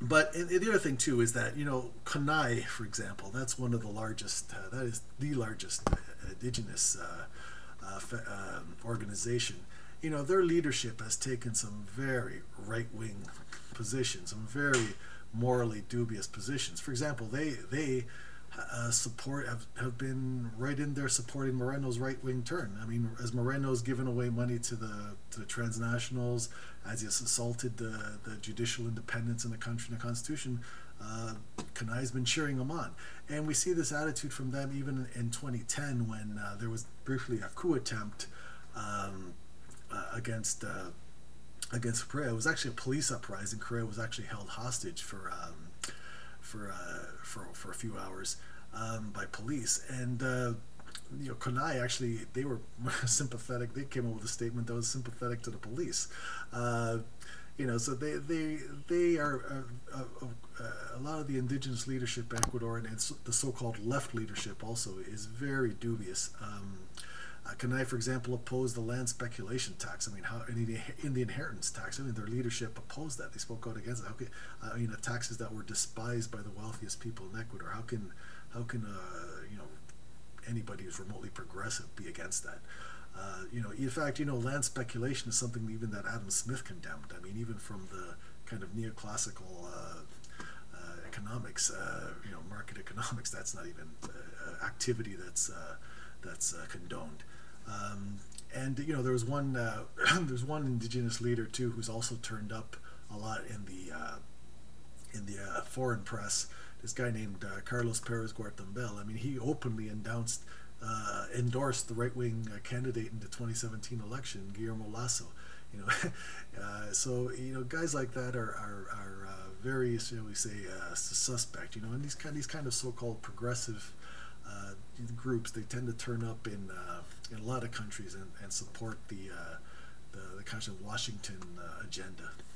But the other thing too is that CONAI, for example, that's one of the largest. That is the largest indigenous organization. Their leadership has taken some very right wing positions, some very morally dubious positions. For example, they have been right in there supporting Moreno's right wing turn. I mean, as Moreno's given away money to the transnationals, as he has assaulted the judicial independence in the country and the constitution, Kanai's been cheering him on. And we see this attitude from them even in 2010 when there was briefly a coup attempt against Correa. It was actually a police uprising. Correa was actually held hostage for a few hours by police, and Konai actually, they were sympathetic. They came up with a statement that was sympathetic to the police. So they are a lot of the indigenous leadership in Ecuador and the so-called left leadership also is very dubious. Kanai, for example, opposed the land speculation tax. I mean, in the inheritance tax? I mean, their leadership opposed that. They spoke out against it. The taxes that were despised by the wealthiest people in Ecuador. How can anybody who's remotely progressive be against that? In fact, land speculation is something even that Adam Smith condemned. I mean, even from the kind of neoclassical economics, market economics, that's not even activity that's condoned. There was one there's one indigenous leader too who's also turned up a lot in the foreign press. This guy named Carlos Perez Guartambel. I mean, he openly endorsed the right-wing candidate in the 2017 election, Guillermo Lasso. So guys like that are very, shall we say, suspect. And these kind of so-called progressive groups, they tend to turn up in a lot of countries and support the kind of Washington agenda.